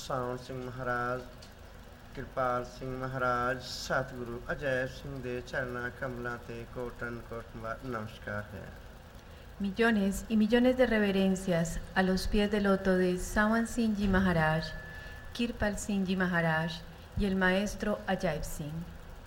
ਸਾਵਣ ਸਿੰਘ ਮਹਾਰਾਜ, ਕਿਰਪਾਲ ਸਿੰਘ ਮਹਾਰਾਜ, ਸਤਿਗੁਰੂ ਅਜੈਬ ਸਿੰਘ ਦੇ ਚਰਨਾਂ ਕਮਲਾਂ ਤੇ ਕੋਟਨ ਕੋਟ ਨਮਸਕਾਰ ਹੈ। Millones y millones de reverencias a los pies del loto de Sawan Singh Ji Maharaj, Kirpal Singh Ji Maharaj y el maestro Ajaib Singh।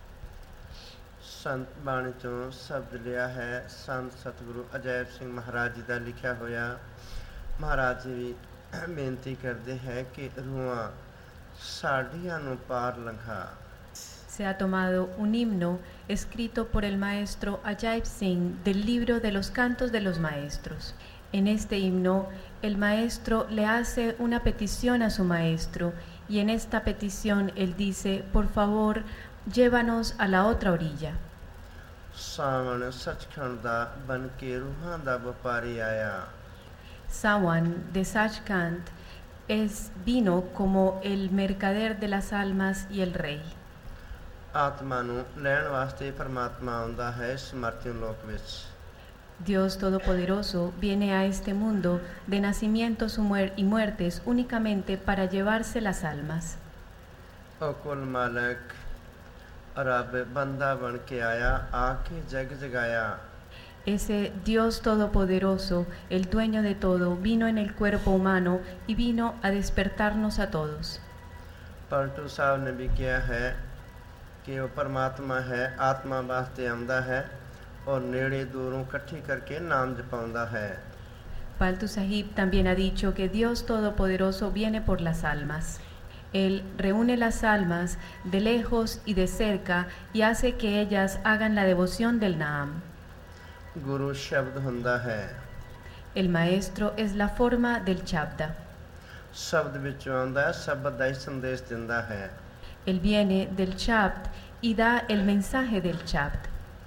ਸੰਤ ਬਾਣੀ ਤੋਂ ਸ਼ਬਦ ਲਿਆ ਹੈ ਸੰਤ ਸਤਿਗੁਰੂ ਅਜੈਬ ਸਿੰਘ ਮਹਾਰਾਜ ਜੀ ਦਾ ਲਿਖਿਆ ਹੋਇਆ। ਮਹਾਰਾਜ ਜੀ ਬੇਨਤੀ ਕਰਦੇ ਹੈ ਕਿ ਰੂਹਾਂ ਸਾਡੀਆਂ ਨੂੰ ਪਾਰ ਲੰਘਾ। Se ha tomado un himno escrito por el maestro Ajaib Singh del libro de los cantos de los maestros. En este himno, el maestro le hace una petición a su maestro y en esta petición él dice, por favor, llévanos a la otra orilla. ਸਾਵਣ ਸੱਚਖੰਡ ਦਾ ਬਨ ਕੇ ਰੂਹਾਂ ਦਾ ਵਪਾਰੀ ਆਇਆ। Sawan de Sachkhand vino como el mercader de las almas y el rey. ਆਤਮਾ ਨੂੰ ਲੈਣ ਵਾਸਤੇ ਪਰਮਾਤਮਾ ਆਉਂਦਾ ਹੈ ਇਸ ਮਰਤਯ ਲੋਕ ਵਿੱਚ। Dios Todopoderoso viene a este mundo de nacimientos y muertes únicamente para llevarse las almas. ਉਹ ਕੁਲ ਮਾਲਕ ਰੱਬ ਬੰਦਾ ਬਣ ਕੇ ਆਇਆ, ਆ ਕੇ ਜਗ ਜਗਾਇਆ। Ese Dios Todopoderoso, el dueño de todo, vino en el cuerpo humano y vino a despertarnos a todos. Paltu ਸਾਹਿਬ ਨੇ ਵੀ ਕਿਹਾ ਹੈ ਕਿ ਉਹ ਪਰਮਾਤਮਾ ਹੈ, ਆਤਮਾ ਵਾਸਤੇ ਆਉਂਦਾ ਹੈ ਔਰ ਨੇੜੇ ਦੂਰੋਂ ਇਕੱਠੀ ਕਰਕੇ ਨਾਮ ਜਪਾਉਂਦਾ ਹੈ। Paltu Sahib también ha dicho que Dios Todopoderoso viene por las almas. Él reúne las almas de lejos y de cerca y hace que ellas hagan la devoción del Naam. ਗੁਰੂ ਸ਼ਬਦ ਹੁੰਦਾ ਹੈ। El maestro es la forma del Shabda. ਸ਼ਬਦ ਵਿੱਚੋਂ ਆਉਂਦਾ ਹੈ, ਸ਼ਬਦ ਦਾ ਹੀ ਸੰਦੇਸ਼ ਦਿੰਦਾ ਹੈ। Él viene del Shabd y da el mensaje del Shabd.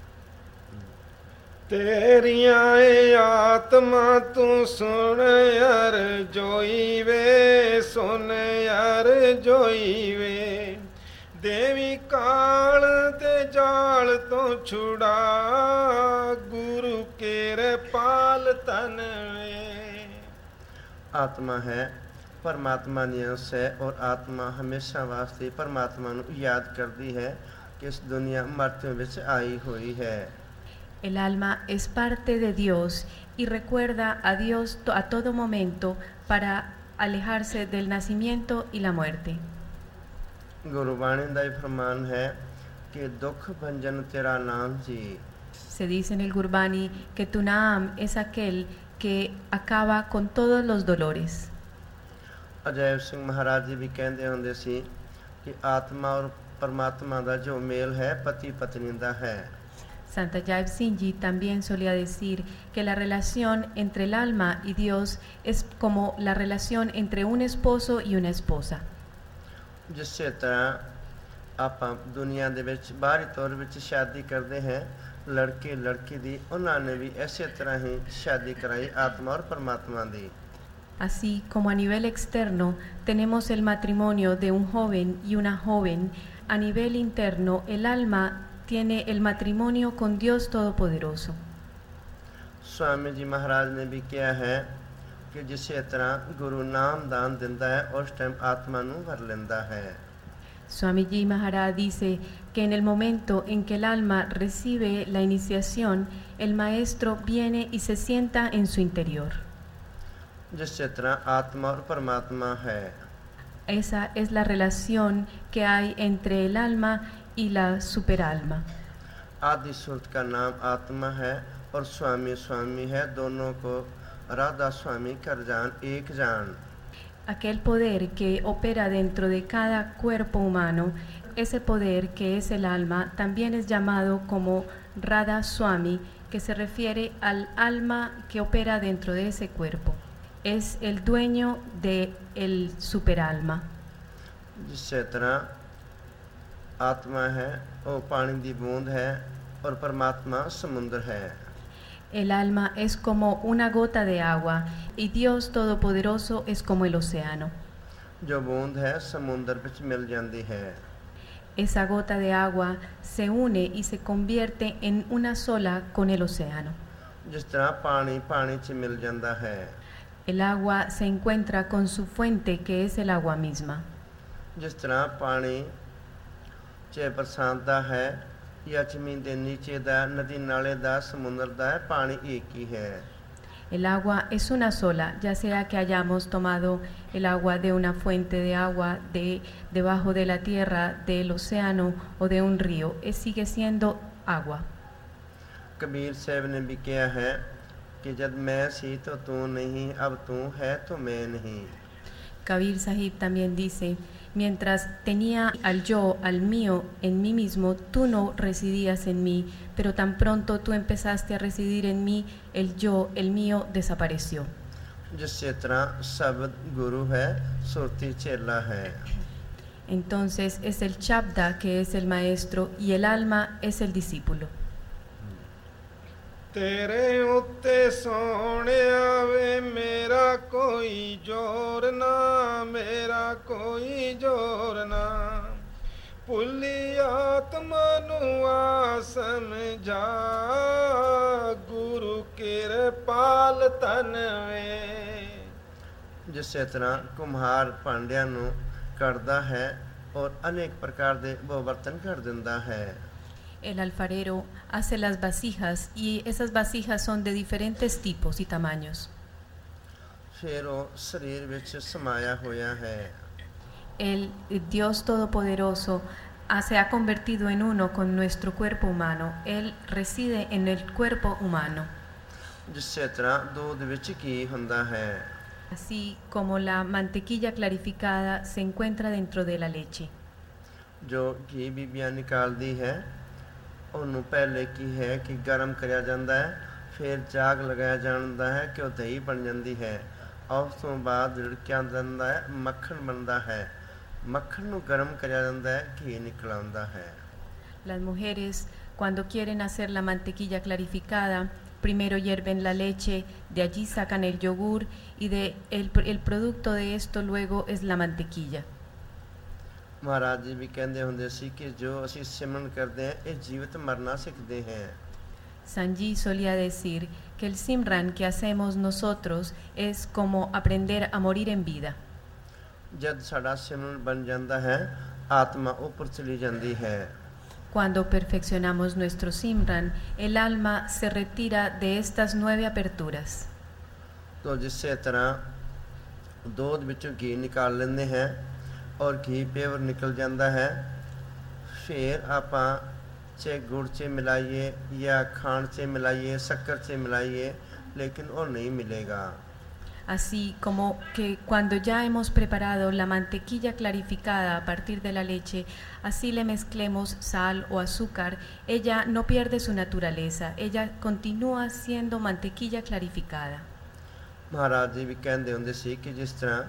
ਤੇਰੀਆਂ ਏ ਆਤਮਾ ਤੂੰ ਸੁਣ ਯਾਰ ਜੋਈ ਵੇ, ਸੁਣ ਯਾਰ ਜੋਈ ਵੇ। ਦੇਵੀ ਕਾਲ ਤੇ ਜਾਲ ਤੋਂ ਛੁੜਾ, ਗੁਰੂ ਕੇਰੇ ਪਾਲ ਤਨ ਵੇ। ਆਤਮਾ ਹੈ ਪਰਮਾਤਮਾ ਦੀ ਅੰਸ਼ ਹੈ ਔਰ ਆਤਮਾ ਹਮੇਸ਼ਾ ਵਾਸਤੇ ਪਰਮਾਤਮਾ ਨੂੰ ਯਾਦ ਕਰਦੀ ਹੈ ਕਿ ਇਸ ਦੁਨੀਆ ਮਰਤਬੇ ਵਿੱਚ ਆਈ ਹੋਈ ਹੈ। El alma es parte de Dios y recuerda a Dios a todo momento para alejarse del nacimiento y la muerte. Gurbani ਦਾ ਇਹ ਫਰਮਾਨ ਹੈ ਕਿ ਦੁੱਖ ਭੰਜਨ ਤੇਰਾ ਨਾਮ ਜੀ। Se dice en el Gurbani que tu Naam es aquel que acaba con todos los dolores. Ajaib ਸਿੰਘ ਮਹਾਰਾਜ ਜੀ ਵੀ ਕਹਿੰਦੇ ਹੁੰਦੇ ਸੀ ਕਿ ਆਤਮਾ ਔਰ ਪਰਮਾਤਮਾ ਦਾ ਜੋ ਮੇਲ ਹੈ ਪਤੀ ਪਤਨੀ ਦਾ ਹੈ। Sant Ajaib Singh Ji también solía decir que la relación entre el alma y Dios es como la relación entre un esposo y una esposa. ਜਿਸੇ ਤਰ੍ਹਾਂ ਆਪਾਂ ਦੁਨੀਆ ਦੇ ਵਿੱਚ ਬਾਹਰੀ ਤੌਰ ਵਿੱਚ ਸ਼ਾਦੀ ਕਰਦੇ ਹਾਂ, ਲੜਕੇ ਲੜਕੀ ਦੀ, ਉਹਨਾਂ ਨੇ ਵੀ ਇਸੇ ਤਰ੍ਹਾਂ ਹੀ ਸ਼ਾਦੀ ਕਰਾਈ ਆਤਮਾ ਔਰ ਪਰਮਾਤਮਾ ਦੀ। Así como a nivel externo tenemos el matrimonio de un joven y una joven, a nivel interno el alma tiene el matrimonio con Dios Todopoderoso. Swami जी महाराज ने भी किया है कि जिसे तरह गुरु नाम दान दिंदा है उस टाइम आत्मा नू भर लेंदा है। Swami Ji Maharaj dice que en el momento en que el alma recibe la iniciación, el maestro viene y se sienta en su interior. जिससे तरह आत्मा और परमात्मा है। Esa es la relación que hay entre el alma y la superalma. आदि सूरत का नाम आत्मा है और स्वामी स्वामी है, दोनों को राधा स्वामी कर जान एक जान। Aquel poder que opera dentro de cada cuerpo humano, ese poder que es el alma, también es llamado como Radha Swami, que se refiere al alma que opera dentro de ese cuerpo. Es el dueño de el superalma. जिससे तरह आत्मा है वो पानी दी बूंद है और परमात्मा समुद्र है। El alma es como una gota de agua y Dios Todopoderoso es como el océano. जो बूंद है समुद्र विच मिल जाती है। Esa gota de agua se une y se convierte en una sola con el océano. जिस तरह पानी पानी च मिल जाता है। El agua se encuentra con su fuente, que es el agua misma. ਜਿਸ ਤਰ੍ਹਾਂ ਪਾਣੀ ਚਾਹੇ ਬਰਸਾਤ ਦਾ ਹੈ ਜਾਂ ਜ਼ਮੀਨ ਦੇ ਨੀਚੇ ਦਾ, ਨਦੀ ਨਾਲੇ ਦਾ, ਸਮੁੰਦਰ ਦਾ ਹੈ, ਪਾਣੀ ਇੱਕ ਹੀ ਹੈ। El agua es una sola, ya sea que hayamos tomado el agua de una fuente de agua debajo de la tierra, del océano o de un río, sigue siendo agua. Kabir ਸਾਹਿਬ ਨੇ ਵੀ ਕਿਹਾ ਹੈ ਕਿ ਜਦ ਮੈਂ ਸੀ ਤਾਂ ਤੂੰ ਨਹੀਂ, ਅਬ ਤੂੰ ਹੈ ਤਾਂ ਮੈਂ ਨਹੀਂ। Kabir Sahib también dice, mientras tenía al yo, al mío, en mí mismo, tú no residías en mí, pero tan pronto tú empezaste a residir en mí, el yo, el mío, desapareció. ਜਿਸੇ ਤਰ੍ਹਾਂ ਸ਼ਬਦ ਗੁਰੂ ਹੈ, ਸੁਰਤੀ ਚੇਲਾ ਹੈ। Entonces es el Shabda que es el maestro y el alma es el discípulo. ਤੇਰੇ ਉੱਤੇ ਸੋਹਣਿਆ ਵੇ ਮੇਰਾ ਕੋਈ ਜ਼ੋਰ ਨਾ, ਮੇਰਾ ਕੋਈ ਜ਼ੋਰ ਨਾ, ਭੁੱਲੀ ਆਤਮਾ ਨੂੰ ਆ ਸਮਝਾ, ਗੁਰੂ ਕਿਰਪਾਲ ਤਨ ਵੇ। ਜਿਸੇ ਤਰ੍ਹਾਂ ਕੁਮਹਾਰ ਭਾਂਡਿਆਂ ਨੂੰ ਕੱਢਦਾ ਹੈ ਔਰ ਅਨੇਕ ਪ੍ਰਕਾਰ ਦੇ ਉਹ ਬਰਤਨ ਕੱਢ ਦਿੰਦਾ ਹੈ। El alfarero hace las vasijas y esas vasijas son de diferentes tipos y tamaños. ਫਿਰ ਉਹ ਸਰੀਰ ਵਿੱਚ ਸਮਾਇਆ ਹੋਇਆ ਹੈ। El Dios Todopoderoso se ha convertido en uno con nuestro cuerpo humano. Él reside en el cuerpo humano. ਜਿਸੇ ਤਰ੍ਹਾਂ ਦੁੱਧ ਵਿੱਚ ਘੀ ਹੁੰਦਾ ਹੈ। Así como la mantequilla clarificada se encuentra dentro de la leche. ਜੋ ਘੀ ਬੀਬੀਆਂ ਨਿਕਾਲਦੀ ਹੈ ਉਹਨੂੰ ਪਹਿਲੇ ਕੀ ਹੈ ਕਿ ਗਰਮ ਕਰਿਆ ਜਾਂਦਾ ਹੈ, ਫਿਰ ਜਾਗ ਲਗਾਇਆ ਜਾਂਦਾ ਹੈ ਕਿ ਉਹ ਦਹੀਂ ਬਣ ਜਾਂਦੀ ਹੈ। ਉਸ ਤੋਂ ਬਾਅਦ ਰਿੜਕਿਆ ਜਾਂਦਾ ਹੈ, ਮੱਖਣ ਬਣਦਾ ਹੈ। ਮੱਖਣ ਨੂੰ ਗਰਮ ਕਰਿਆ ਜਾਂਦਾ ਹੈ, ਘੀ ਨਿਕਲ ਆਉਂਦਾ ਹੈ। Las mujeres, cuando quieren hacer la mantequilla clarificada, primero hierven la leche, de allí sacan el yogur y el producto de esto luego es la mantequilla. Maharaj ਜੀ ਵੀ ਕਹਿੰਦੇ ਹੁੰਦੇ ਸੀ ਕਿ ਜੋ ਅਸੀਂ ਸਿਮਰਨ ਕਰਦੇ ਹਾਂ ਇਹ ਜੀਵਤ ਮਰਨਾ ਸਿੱਖਦੇ ਹਾਂ। Sanji solía decir que el Simran que hacemos nosotros es como aprender a morir en vida. ਜਦ ਸਾਡਾ ਸਿਮਰਨ ਬਣ ਜਾਂਦਾ ਹੈ ਆਤਮਾ ਉੱਪਰ ਚਲੀ ਜਾਂਦੀ ਹੈ। Cuando perfeccionamos nuestro Simran, el alma se retira de estas 9 aperturas. तो जिससे तरह दूध ਵਿੱਚੋਂ घी निकाल ਲੈਂਦੇ हैं और घी पेवर निकल जाता है, फिर ਆਪਾਂ ਚਾਹੇ ਗੁੜ 'ਚ ਮਿਲਾਈਏ ਜਾਂ ਖਾਂਡ 'ਚ ਮਿਲਾਈਏ, शक्कर 'ਚ ਮਿਲਾਈਏ, लेकिन वो नहीं मिलेगा। Así como que cuando ya hemos preparado la mantequilla clarificada a partir de la leche, así le mezclemos sal o azúcar, ella no pierde su naturaleza, ella continúa siendo mantequilla clarificada. Maharaj ਜੀ ਵੀ ਕਹਿੰਦੇ ਹੁੰਦੇ ਸੀ ਕਿ ਜਿਸ ਤਰ੍ਹਾਂ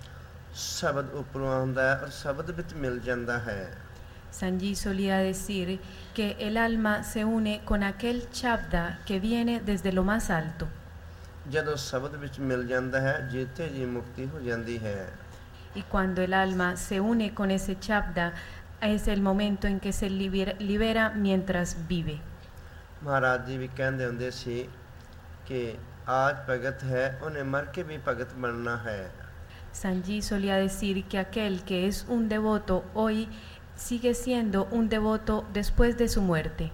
ਸ਼ਬਦ ਉੱਪਰੋਂ ਆਉਂਦਾ ਹੈ ਔਰ ਸ਼ਬਦ ਵਿੱਚ ਮਿਲ ਜਾਂਦਾ ਹੈ। Sanji solía decir que el alma se une con aquel Shabda que viene desde lo más alto. ਜਦੋਂ ਸ਼ਬਦ ਵਿੱਚ ਮਿਲ ਜਾਂਦਾ ਹੈ ਜਿੱਥੇ ਜੀ ਮੁਕਤੀ ਹੋ ਜਾਂਦੀ ਹੈ। Y cuando el alma se une con ese Shabda, es el momento en que se libera mientras vive. Maharaj ਜੀ ਵੀ ਕਹਿੰਦੇ ਹੁੰਦੇ ਸੀ ਕਿ आज भगत है उन्हें मर के भी भगत बनना है। Sanji solía decir que aquel que es un devoto hoy sigue siendo un devoto después de su muerte.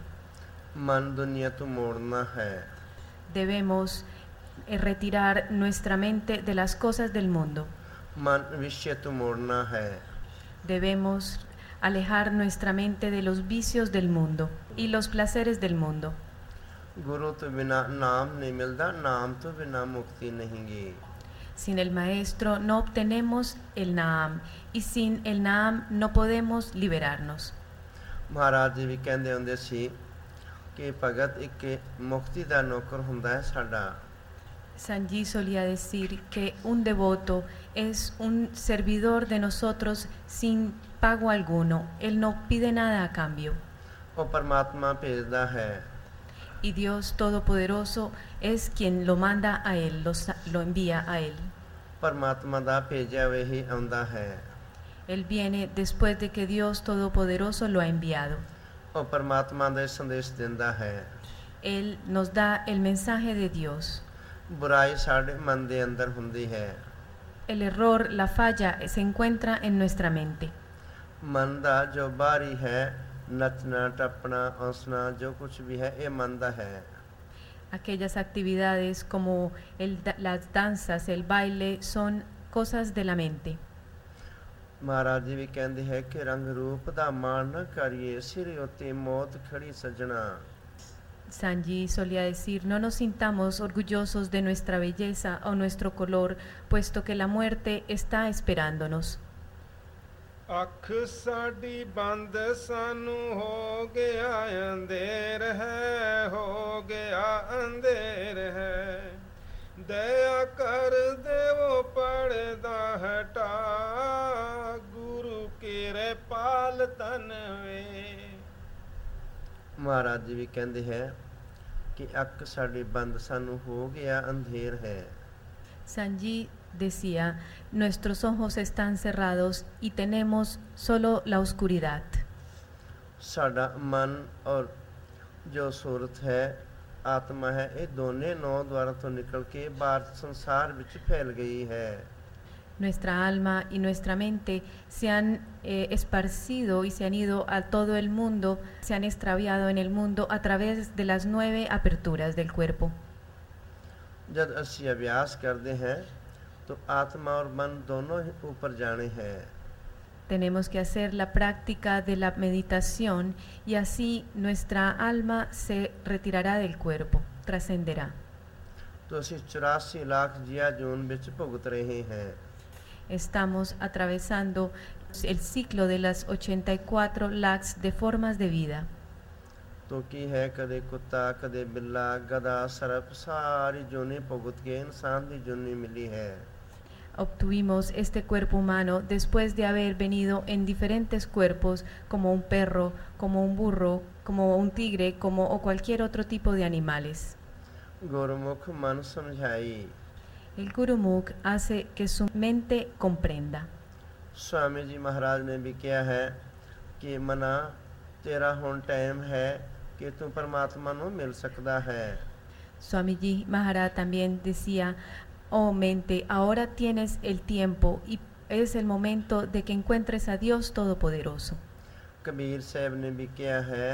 मन दुनिया तो मोड़ना है। Debemos retirar nuestra mente de las cosas del mundo. मन विषय तो मोड़ना है। Debemos alejar nuestra mente de los vicios del mundo y los placeres del mundo. गुरु तो बिना नाम नहीं मिलता, नाम तो बिना मुक्ति नहीं गी। Sin el maestro no obtenemos el Naam y sin el Naam no podemos liberarnos. महाराज जी भी कहते ਹੁੰਦੇ ਸੀ कि भगत एक मुक्ति ਦਾ नौकर ਹੁੰਦਾ है ਸਾਡਾ। Sanji solía decir que un devoto es un servidor de nosotros sin pago alguno. Él no pide nada a cambio. ਉਹ ਪਰਮਾਤਮਾ ਭੇਜਦਾ ਹੈ। Y Dios Todopoderoso es quien lo manda a él, lo envía a él. ਪਰਮਾਤਮਾ ਦਾ ਭੇਜਿਆ ਹੋਇਆ ਹੀ ਆਉਂਦਾ ਹੈ। Él viene después de que Dios Todopoderoso lo ha enviado. ਉਹ ਪਰਮਾਤਮਾ ਦਾ ਸੰਦੇਸ਼ ਦਿੰਦਾ ਹੈ। Él nos da el mensaje de Dios. ਬੁਰਾਈ ਸਾਡੇ ਮਨ ਦੇ ਅੰਦਰ ਹੁੰਦੀ ਹੈ। El error, la falla, se encuentra en nuestra mente. ਮਨ ਦਾ ਜੋ ਬਾਹਰੀ ਹੈ, ਨੱਚਣਾ ਟੱਪਣਾ ਹੱਸਣਾ ਜੋ ਕੁਝ ਵੀ ਹੈ, ਇਹ ਮਨ ਦਾ ਹੈ। Aquellas actividades como las danzas, el baile, son cosas de la mente. Maharaj ਜੀ ਵੀ ਕਹਿੰਦੇ ਹੈ ਕਿ ਰੰਗ ਰੂਪ ਦਾ ਮਾਣ ਨਾ ਕਰੀਏ, ਸਿਰ ਉੱਤੇ ਮੌਤ ਖੜੀ ਸੱਜਣਾ। Sanji solía decir, no nos sintamos orgullosos de nuestra belleza o nuestro color, puesto que la muerte está esperándonos. ਅੱਖ ਸਾਡੀ ਬੰਦ ਸਾਨੂੰ ਹੋ ਗਿਆ ਅੰਧੇਰ ਹੈ, ਹੋ ਗਿਆ ਅੰਧੇਰ ਹੈ, ਦਇਆ ਕਰ ਦੇਵੋ ਪਰਦਾ ਹਟਾ, ਗੁਰੂ ਕੀਰੇ ਪਾਲ ਤਨ ਵੇ। ਮਹਾਰਾਜ ਜੀ ਵੀ ਕਹਿੰਦੇ ਹੈ ਕਿ ਅੱਖ ਸਾਡੀ ਬੰਦ ਸਾਨੂੰ ਹੋ ਗਿਆ ਅੰਧੇਰ ਹੈ। Sanji decía, nuestros ojos están cerrados y tenemos solo la oscuridad. ਸਾਡਾ ਮਨ ਔਰ ਜੋ ਸੂਰਤ ਹੈ, ਆਤਮਾ ਹੈ, ਇਹ ਦੋਨੇ ਨੌ ਦੁਆਰਾਂ ਤੋਂ ਨਿਕਲ ਕੇ ਬਾਹਰ ਸੰਸਾਰ ਵਿੱਚ ਫੈਲ ਗਈ ਹੈ। Nuestra alma y nuestra mente se han esparcido y se han ido a todo el mundo, se han extraviado en el mundo a través de las 9 aperturas del cuerpo. जब ਅਸੀਂ अभ्यास करते हैं तो आत्मा और मन दोनों ही ऊपर जाने हैं। Tenemos que hacer la práctica de la meditación y así nuestra alma se retirará del cuerpo, trascenderá. तो ਅਸੀਂ 84 लाख जिया जून ਵਿੱਚ ਭੁਗਤ ਰਹੇ हैं। Estamos atravesando el ciclo de las 84 lakhs de formas de vida. तो ਕੀ ਹੈ, ਕਦੇ ਕੁੱਤਾ ਕਦੇ ਬਿੱਲਾ ਗਧਾ ਸਰਪ ਸਾਰੀ ਜੂਨੀ ਭੁਗਤ ਕੇ ਇਨਸਾਨ ਦੀ ਜੂਨੀ ਮਿਲੀ ਹੈ। Obtuvimos este cuerpo humano después de haber venido en diferentes cuerpos, como un perro, como un burro, como un tigre, como o cualquier otro tipo de animales. ਗੁਰਮੁਖ ਮਨ ਸਮਝਾਈ। El Gurumukh hace que su mente comprenda. Swami जी महाराज ने भी किया है कि मना तेरा ਹੁਣ टाइम है कि तू परमात्मा ਨੂੰ ਮਿਲ ਸਕਦਾ है। Swamiji Maharaj también decía, oh mente, ahora tienes el tiempo y es el momento de que encuentres a Dios Todopoderoso. Kabir साहब ने भी किया है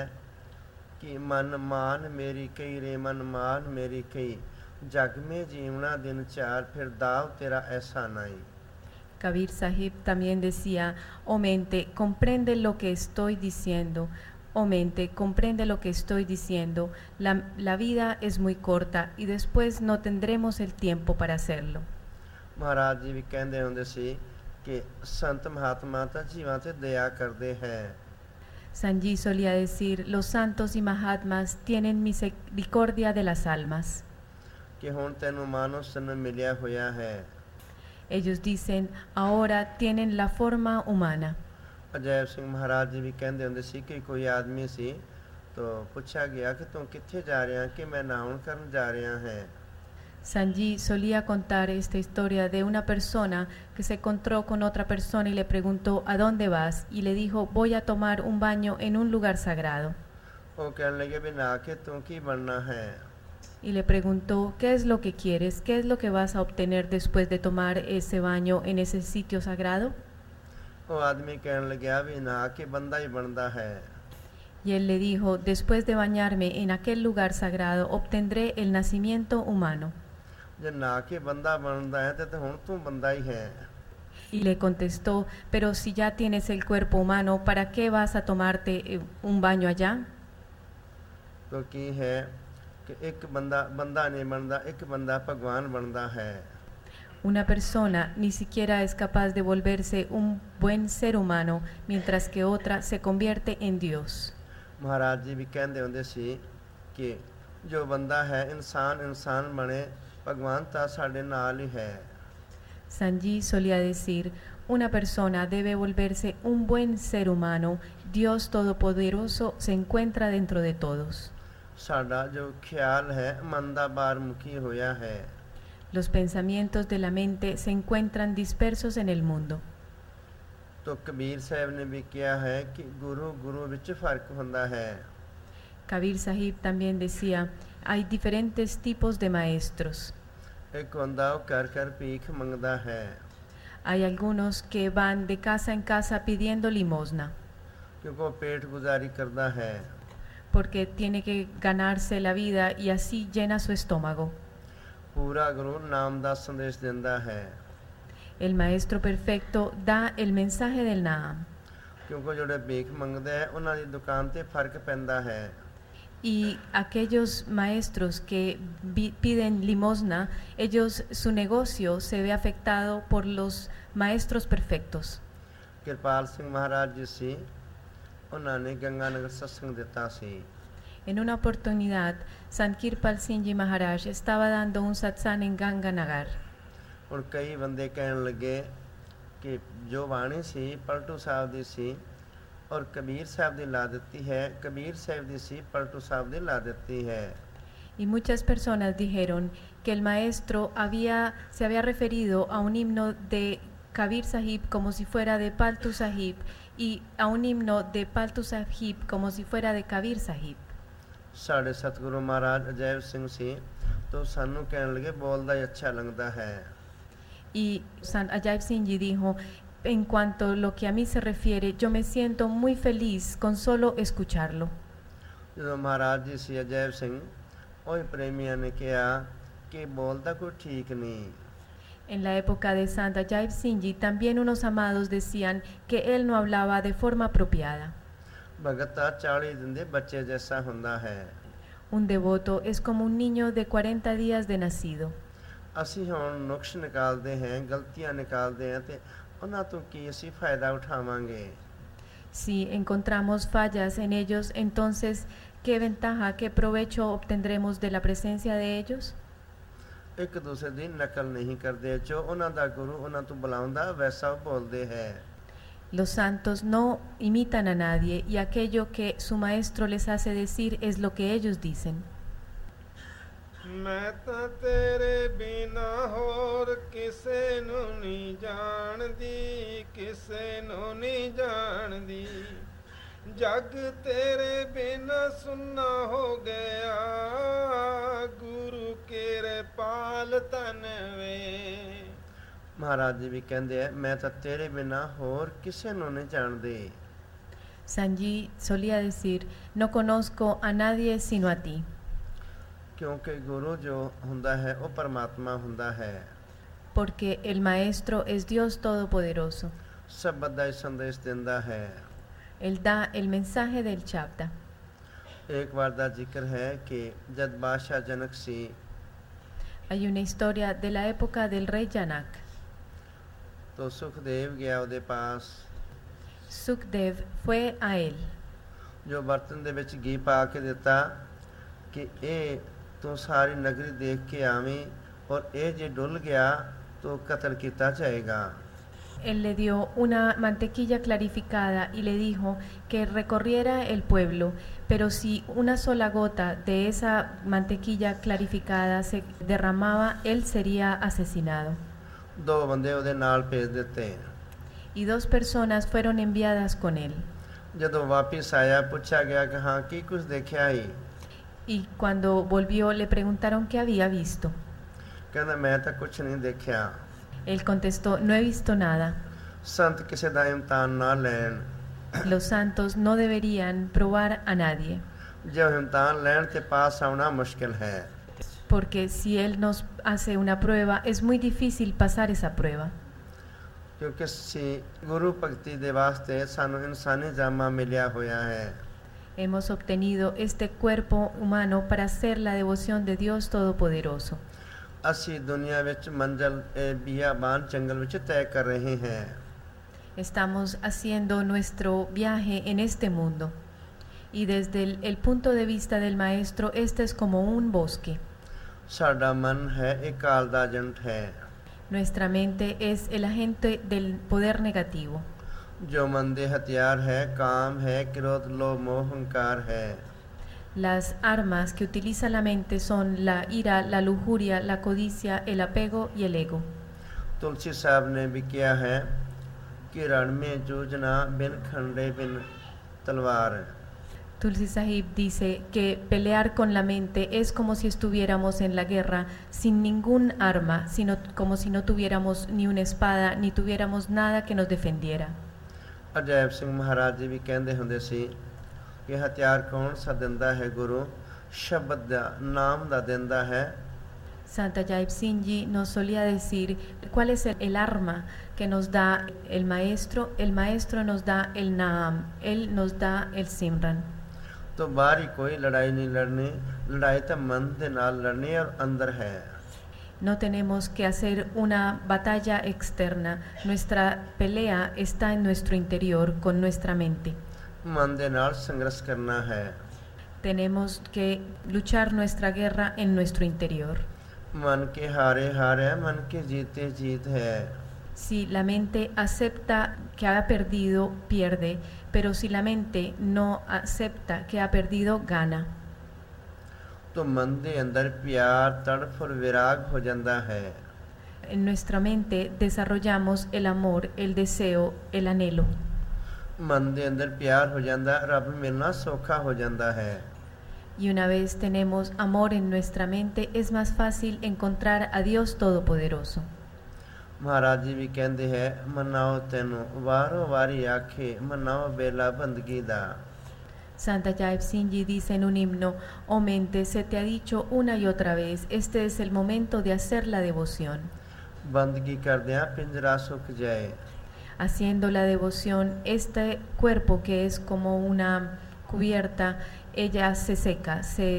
कि मन मान मेरी कई रे मन मान मेरी कई, जग में जीवना दिन चार फिर दाव तेरा ऐसा नहीं। Kabir Sahib también decía, oh mente, comprende lo que estoy diciendo. Oh mente, comprende lo que estoy diciendo. La vida es muy corta y después no tendremos el tiempo para hacerlo. महाराज जी भी कहते ਹੁੰਦੇ ਸੀ कि संत महात्मा ਤਾਂ ਜੀਵਾਂ ਤੇ ਦਇਆ ਕਰਦੇ ਹੈ। Sanji solía decir, los santos y mahatmas tienen misericordia de las almas. ਕਿ ਹੁਣ ਤੈਨੂੰ ਮਾਨਵ ਜਨਮ ਮਿਲਿਆ ਹੋਇਆ ਹੈ। Ellos dicen, ahora tienen la forma humana. Ajaib ਸਿੰਘ ਮਹਾਰਾਜ ਜੀ ਵੀ ਕਹਿੰਦੇ ਹੁੰਦੇ ਸੀ ਕਿ ਕੋਈ ਆਦਮੀ ਸੀ तो ਪੁੱਛਿਆ ਗਿਆ ਕਿ ਤੂੰ ਕਿੱਥੇ ਜਾ ਰਿਹਾ, ਕਿ ਮੈਂ ਨਾਉਣ ਕਰਨ ਜਾ ਰਿਹਾ ਹੈ। Sanji solía contar esta historia de una persona que se encontró con otra persona y le preguntó ¿a dónde vas? Y le dijo voy a tomar un baño en un lugar sagrado. ਉਹ ਕਹਿਣ ਲੱਗੇ ਵੀ ਨਾ ਕੇ ਤੂੰ ਕੀ ਬਣਨਾ ਹੈ। Y le preguntó ¿qué es lo que quieres? ¿Qué es lo que vas a obtener después de tomar ese baño en ese sitio sagrado? ਉਹ ਆਦਮੀ ਕਹਿਣ ਲੱਗਿਆ ਵੀ ਨਾ ਕੇ ਬੰਦਾ ਹੀ ਬਣਦਾ ਹੈ। Y él le dijo después de bañarme en aquel lugar sagrado obtendré el nacimiento humano. ਜੇ ਨਾ ਕੇ ਬੰਦਾ ਬਣਦਾ ਹੈ ਤੇ ਹੁਣ ਤੂੰ ਬੰਦਾ ਹੀ ਹੈ। Y le contestó pero si ya tienes el cuerpo humano ¿para qué vas a tomarte un baño allá? तो ਕੀ ਹੈ ਕਿ ਇੱਕ ਬੰਦਾ ਨਹੀਂ ਬਣਦਾ, ਇੱਕ ਬੰਦਾ ਭਗਵਾਨ ਬਣਦਾ ਹੈ। Una persona ni siquiera es capaz de volverse un buen ser humano, mientras que otra se convierte en Dios. Maharaj ਜੀ ਵੀ ਕਹਿੰਦੇ ਹੁੰਦੇ ਸੀ ਕਿ ਜੋ ਬੰਦਾ ਹੈ ਇਨਸਾਨ ਬਣੇ, ਭਗਵਾਨ ਤਾਂ ਸਾਡੇ ਨਾਲ ਹੀ ਹੈ। Sanji solía decir, una persona debe volverse un buen ser humano, Dios Todopoderoso se encuentra dentro de todos. ਸਾਡਾ ਜੋ ਖਿਆਲ ਹੈ ਮਨ ਦਾ ਬਾਹਰ ਮੁਖੀ ਹੋਇਆ ਹੈ। Los pensamientos de la mente se encuentran dispersos en el mundo. तो कबीर साहब ने भी किया है कि गुरु विच फर्क हुंदा है। Kabir Sahib también decía, hay diferentes tipos de maestros. ਇੱਕ ਹੁੰਦਾ ਉਹ ਕਰ ਕਰ ਭੀਖ ਮੰਗਦਾ ਹੈ Hay algunos que van de casa en casa pidiendo limosna, ਕਿਉਂਕਿ ਉਹ ਪੇਟ ਗੁਜ਼ਾਰੀ ਕਰਦਾ ਹੈ porque tiene que ganarse la vida y así llena su estómago. ਪੂਰਾ ਗੁਰੂ ਨਾਮ ਦਾ ਸੰਦੇਸ਼ ਦਿੰਦਾ ਹੈ El Maestro Perfecto da el mensaje del Naam. ਕਿਉਂਕਿ ਜਿਹੜੇ ਭੀਖ ਮੰਗਦੇ ਹੈ ਉਹਨਾਂ ਦੀ ਦੁਕਾਨ ਤੇ ਫਰਕ ਪੈਂਦਾ ਹੈ Y aquellos maestros que piden limosna, su negocio se ve afectado por los maestros perfectos. Kirpal ਸਿੰਘ ਮਹਾਰਾਜ ਜੀ ਸੀ ਉਹਨਾਂ ਨੇ ਗੰਗਾ ਨਗਰ ਸਤਸੰਗ ਦਿੱਤਾ ਸੀ En una oportunidad, Sant Kirpal Singh Ji Maharaj estaba dando un satsang en Ganganagar. ਹੁਣ ਕਈ ਬੰਦੇ ਕਹਿਣ ਲੱਗੇ ਕਿ ਜੋ ਬਾਣੀ ਸੀ ਪਲਟੂ ਸਾਹਿਬ ਦੀ ਸੀ ਔਰ ਕਬੀਰ ਸਾਹਿਬ ਦੀ ਲਾ ਦਿੱਤੀ ਹੈ ਕਬੀਰ ਸਾਹਿਬ ਦੀ ਸੀ ਪਲਟੂ ਸਾਹਿਬ ਦੀ ਲਾ ਦਿੱਤੀ ਹੈ Y muchas personas dijeron que el maestro se había referido a un himno de Kabir Sahib como si fuera de Paltu Sahib y a un himno de Paltu Sahib como si fuera de Kabir Sahib. ਸਾਡੇ ਸਤਿਗੁਰੂ ਮਹਾਰਾਜ ਅਜੈਬ ਸਿੰਘ ਸੀ ਤਾਂ ਸਾਨੂੰ ਕਹਿਣ ਲੱਗੇ ਬੋਲਦਾ ਹੀ ਅੱਛਾ ਲੱਗਦਾ ਹੈ Y Sant Ajaib Singh Ji dijo, en cuanto a lo que a mí se refiere, yo me siento muy feliz con solo escucharlo. ਜਦੋਂ ਮਹਾਰਾਜ ਜੀ ਸੀ ਅਜੈਬ ਸਿੰਘ ਉਹ ਪ੍ਰੇਮੀਆਂ ਨੇ ਕਿਹਾ ਕਿ ਬੋਲਦਾ ਕੋਈ ਠੀਕ ਨਹੀਂ En la época de Sant Ajaib Singh Ji, también unos amados decían que él no hablaba de forma apropiada. ਭਗਤ ਤਾਂ 40 ਦਿਨ ਦੇ ਬੱਚੇ ਜੈਸਾ ਹੁੰਦਾ ਹੈ Un devoto es como un niño de 40 días de nacido. ਅਸੀਂ ਹੁਣ ਨੁਕਸ ਨਿਕਾਲਦੇ ਹਾਂ ਗਲਤੀਆਂ ਨਿਕਾਲਦੇ ਹਾਂ ਤੇ ਉਹਨਾਂ ਤੋਂ ਕੀ ਅਸੀਂ ਫਾਇਦਾ ਉਠਾਵਾਂਗੇ Si encontramos fallas en ellos, entonces, ¿qué ventaja, qué provecho obtendremos de la presencia de ellos? ਇੱਕ ਦੂਸਰੇ ਦੀ ਨਕਲ ਨਹੀਂ ਕਰਦੇ ਜੋ ਉਹਨਾਂ ਦਾ ਗੁਰੂ ਉਹਨਾਂ ਤੋਂ ਬੁਲਾਉਂਦਾ ਵੈਸਾ ਉਹ ਬੋਲਦੇ ਹੈ Los santos no imitan a nadie y aquello que su maestro les hace decir es lo que ellos dicen. ਮੈਂ ਤਾਂ ਤੇਰੇ ਬਿਨਾ ਹੋਰ ਕਿਸੇ ਨੂੰ ਨਹੀਂ ਜਾਣਦੀ ਕਿਸੇ ਨੂੰ ਨਹੀਂ ਜਾਣਦੀ ਜਗ ਤੇਰੇ ਬਿਨਾ ਸੁੰਨਾ ਹੋ ਗਿਆ ਗੁਰੂ ਕੇਰੇ ਪਾਲ ਤਨ ਵੇ ਮਹਾਰਾਜ ਜੀ ਵੀ ਕਹਿੰਦੇ ਆ ਮੈਂ ਤਾਂ ਤੇਰੇ ਬਿਨਾ ਹੋਰ ਕਿਸੇ ਨੂੰ ਨਹੀਂ ਜਾਣਦੀ Sanji solía decir, no conozco a nadie sino a ti. ਕਿਉਂਕਿ ਗੁਰੂ ਜੋ ਹੁੰਦਾ ਹੈ ਉਹ ਪਰਮਾਤਮਾ ਹੁੰਦਾ ਹੈ Porque el maestro es Dios Todopoderoso. ਸਬਦ ਦਾ ਸੰਦੇਸ਼ ਦਿੰਦਾ ਹੈ Él da el mensaje del Chabda. ਇੱਕ ਵਾਰ ਦਾ ਜ਼ਿਕਰ ਹੈ ਕਿ ਜਦ ਬਾਦਸ਼ਾਹ ਜਨਕ ਸੀ Hay una historia de la época del rey Janak. तो सुखदेव गया ਉਹਦੇ ਪਾਸ Sukdev fue a él. ਜੋ ਬਰਤਨ ਦੇ ਵਿੱਚ ਘੀ ਪਾ ਕੇ ਦਿੱਤਾ ਕਿ ਇਹ ਤੂੰ ਸਾਰੀ ਨਗਰੀ ਦੇਖ ਕੇ ਆਵੀਂ ਔਰ ਇਹ ਜੇ ਡੁੱਲ ਗਿਆ तो ਕਤਲ ਕੀਤਾ ਜਾਏਗਾ Él le dio una mantequilla clarificada y le dijo que recorriera el pueblo, pero si una sola gota de esa mantequilla clarificada se derramaba, él sería asesinado. ਦੋ ਬੰਦੇ ਉਹਦੇ ਨਾਲ ਭੇਜ ਦਿੱਤੇ Y 2 personas fueron enviadas con él. ਜਦੋਂ ਵਾਪਸ ਆਇਆ ਪੁੱਛਿਆ ਗਿਆ ਕਿ ਹਾਂ ਕੀ ਕੁਝ ਦੇਖਿਆ ਹੀ Y cuando volvió le preguntaron qué había visto. ਕਹਿੰਦਾ ਮੈਂ ਤਾਂ ਕੁਝ ਨਹੀਂ ਦੇਖਿਆ Él contestó, no he visto nada. ਸੰਤ ਕਿਸੇ ਦਾ ਇਮਤਿਹਾਨ ਨਾ ਲੈਣ Los santos no deberían probar a nadie, ਜੋ ਇਮਤਿਹਾਨ ਲੈਣ ਤੇ ਪਾਸ ਆਉਣਾ ਮੁਸ਼ਕਿਲ ਹੈ porque si él nos hace una prueba, es muy difícil pasar esa prueba. ਕਿਉਂਕਿ ਸੀ ਗੁਰੂ ਭਗਤੀ ਦੇ ਵਾਸਤੇ ਸਾਨੂੰ ਇਨਸਾਨੀ ਜਾਮਾ ਮਿਲਿਆ ਹੋਇਆ ਹੈ Hemos obtenido este cuerpo humano para hacer la devoción de Dios Todopoderoso. ਅਸੀਂ ਦੁਨੀਆ ਵਿੱਚ ਮੰਜ਼ਲ ਬਿਆਬਾਨ ਜੰਗਲ ਵਿੱਚ ਤੈਅ ਕਰ ਰਹੇ ਹਾਂ Estamos haciendo nuestro viaje en este mundo y desde el punto de vista del maestro, este es como un bosque. ਸਾਡਾ ਮਨ ਹੈ ਇਹ ਕਾਲ ਦਾ ਏਜੰਟ ਹੈ Nuestra mente es el agente del poder negativo. ਜੋ ਮਨ ਦੇ ਹਥਿਆਰ ਹੈ ਕਾਮ ਹੈ ਕ੍ਰੋਧ ਲੋਭ ਮੋਹ ਹੰਕਾਰ ਹੈ Las armas que utiliza la mente son la ira, la lujuria, la codicia, el apego y el ego. ਤੁਲਸੀ ਸਾਹਿਬ ਨੇ ਵੀ ਕਿਹਾ ਹੈ ਕਿ ਰਣ ਮੇਂ ਜੂਝਣਾ ਬਿਨ ਖੰਡੇ ਬਿਨ ਤਲਵਾਰ Tulsi Sahib dice que pelear con la mente es como si estuviéramos en la guerra sin ningún arma, sino como si no tuviéramos ni una espada, ni tuviéramos nada que nos defendiera. Ajaib ਸਿੰਘ ਮਹਾਰਾਜ ਜੀ ਵੀ ਕਹਿੰਦੇ ਹੁੰਦੇ ਸੀ ਕਿ ਹਥਿਆਰ ਕੌਣ ਸਾ ਦਿੰਦਾ ਹੈ ਗੁਰੂ, ਸ਼ਬਦ ਦਾ ਨਾਮ ਦਾ ਦਿੰਦਾ ਹੈ। Santa Jaip Singh Ji nos solía decir cuál es el arma que nos da el maestro nos da el Naam, él nos da el Simran. तो बाहरी कोई लड़ाई नहीं लड़नी, लड़ाई तो मन के नाल लड़नी और अंदर है। No tenemos que hacer una batalla externa, nuestra pelea está en nuestro interior con nuestra mente. मन दे नाल संघर्ष करना है। Tenemos que luchar nuestra guerra en nuestro interior. मन के हारे हार है, मन के जीते जीत है। Si la mente acepta que ha perdido, pierde, pero si la mente no acepta que ha perdido, gana. तो मन दे अंदर प्यार तड़फ और विराग हो जाता है। En nuestra mente desarrollamos el amor, el deseo, el anhelo. मन दे अंदर प्यार हो जाता, रब मिलना सौखा हो जाता है। Y una vez tenemos amor en nuestra mente, es más fácil encontrar a Dios Todopoderoso. महाराज जी भी कहते हैं मनाओ तेनू वारो वारी आखे, मनाओ बेला बंदगी दा। Santa Jaip Singh Ji dice en un himno: oh mente, se te ha dicho una y otra vez, este es el momento de hacer la devoción. बंदगी करदियां पिंजरा सुख जाए। Haciendo la devoción, este cuerpo que es como una cubierta, ella se seca,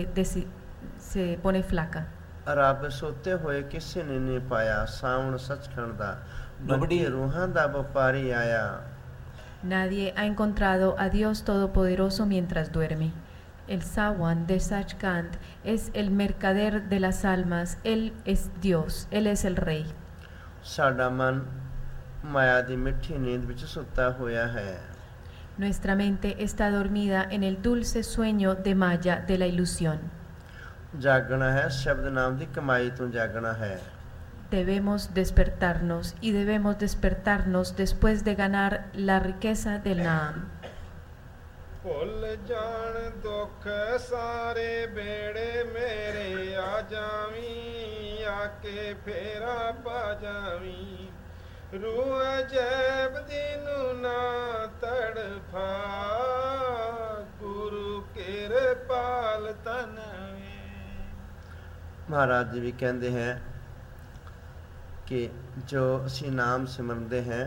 se pone flaca. रब सोते होए किसी ने नहीं पाया, सावण सचखंड दा बड़ी रूहां दा व्यापारी आया। Nadie ha encontrado a Dios Todopoderoso mientras duerme. El Sawan de Sachkhand es el mercader de las almas, él es Dios, él es el rey. साडा मन माया दी मिठी नींद विच सुता होया है। Nuestra mente está dormida en el dulce sueño de Maya, de la ilusión. जागना है शब्द नाम दी कमाई तो जागना है। Debemos despertarnos y debemos despertarnos después de ganar la riqueza del Naam. ਭੁੱਲ ਜਾਣ ਦੁੱਖ ਸਾਰੇ ਬੇੜੇ ਮੇਰੇ ਆ ਜਾਵੀਂ, ਆ ਕੇ ਫੇਰਾ ਪਾ ਜਾਵੀਂ, रूह जैब दिनु ना तड़फा, गुरु केरे पाल तन। महाराज जी भी कहते हैं कि जो असी नाम सिमरते हैं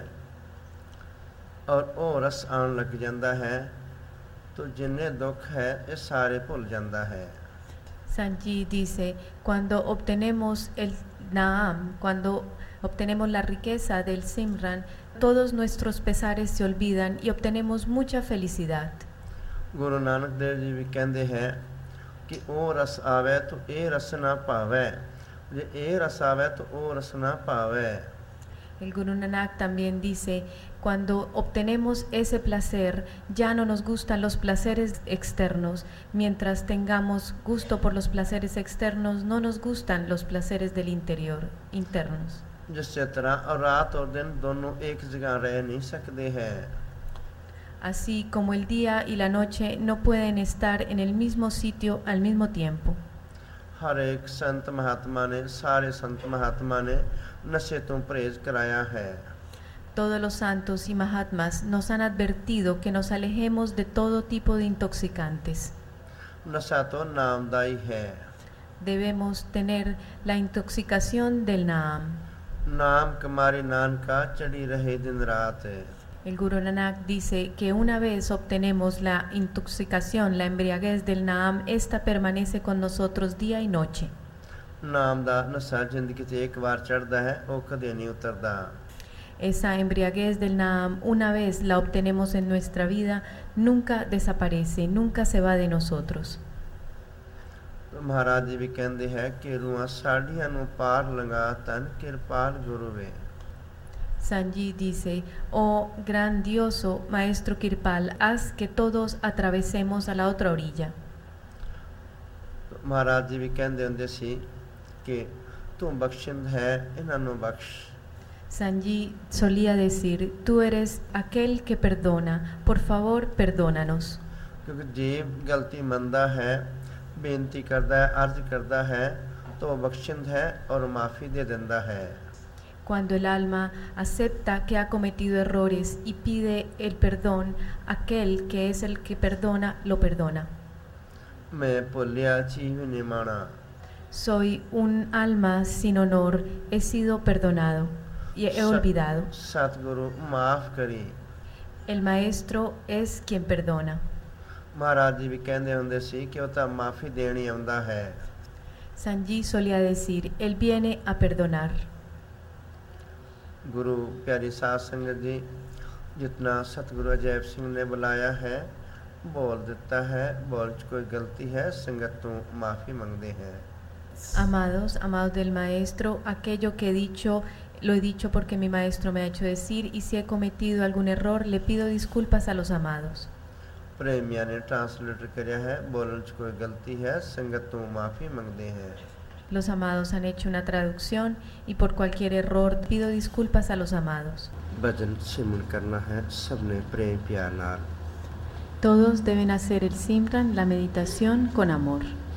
और वो रस आन लग जाता है, तो जिन्ने दुख है ये सारे भुल जाता है। Sanji dice, cuando obtenemos el Naam, cuando obtenemos la riqueza del Simran, todos nuestros pesares se olvidan y obtenemos mucha felicidad. Guru नानक देव जी भी कहते हैं कि ओ रस आवे तो ए रस ना पावे, जे ए रस आवे तो ओ रस ना पावे। El Guru Nanak también dice, cuando obtenemos ese placer, ya no nos gustan los placeres externos. Mientras tengamos gusto por los placeres externos, no nos gustan los placeres del interior, internos. जिससे तरह और रात और दिन दोनों एक जगह रह नहीं सकते हैं। Así como el día y la noche no pueden estar en el mismo sitio al mismo tiempo. हर एक संत महात्मा ने, सारे संत महात्मा ने नशे तो परहेज कराया है। Todos los santos y mahatmas nos han advertido que nos alejemos de todo tipo de intoxicantes. नशा तो नामदाई है। Debemos tener la intoxicación del Naam. नाम कमारी नानका चढ़ी रहे दिन रात। El Guru Nanak dice que una vez obtenemos la intoxicación, la embriaguez del Naam, esta permanece con nosotros día y noche. नाम दा नशा जिंदगी ते एक बार चढ़दा है, वो कदे नहीं उतरदा। Esa embriaguez del Naam, una vez la obtenemos en nuestra vida, nunca desaparece, nunca se va de nosotros. तो महाराज जी भी कहते हैं कि रूहां साड़ियां नूं पार लंघा तन किरपाल गुरु वे। Sanji dice, oh grandioso Maestro Kirpal, haz que todos atravesemos a la otra orilla. तो महाराज जी भी कहते हुंदे सी कि तू बख्शिंद है, इन्हां नूं बख्श। Sanji solía decir, tú eres aquel que perdona, por favor perdónanos. क्योंकि जे गलती मंदा है, बेनती करता है, अर्ज करता है तो बख्शिंद है और माफ़ी दे दिंदा है। Cuando el alma acepta que ha cometido errores y pide el perdón, aquel que es el que perdona, lo perdona. मैं भुलिया चीज नहीं माना। Soy un alma sin honor, he sido perdonado y he olvidado. सतगुरु माफ करी। El maestro es quien perdona. महाराज जी भी कहते होंगे सी कि वो तो माफ़ी देनी आउंदा है। Sanji solía decir, él viene a perdonar. गुरु प्यारी साध संगत जी, जितना सतगुरु अजैब सिंह ने बुलाया है बोल देता है, बोल च कोई गलती है संगत तो माफ़ी मंगते हैं। Amados, amados del maestro, aquello que he dicho, lo he dicho porque mi maestro me ha hecho decir, y si he cometido algún error, le pido disculpas a los amados. प्रेमिया ने ट्रांसलेटर कराया है, बोलन च कोई गलती है संगत तो माफ़ी मंगते हैं। Los amados han hecho una traducción y por cualquier error pido disculpas a los amados. भजन सिमरन करना है सबने प्रेम प्यार नाल। Todos deben hacer el Simran, la meditación, con amor.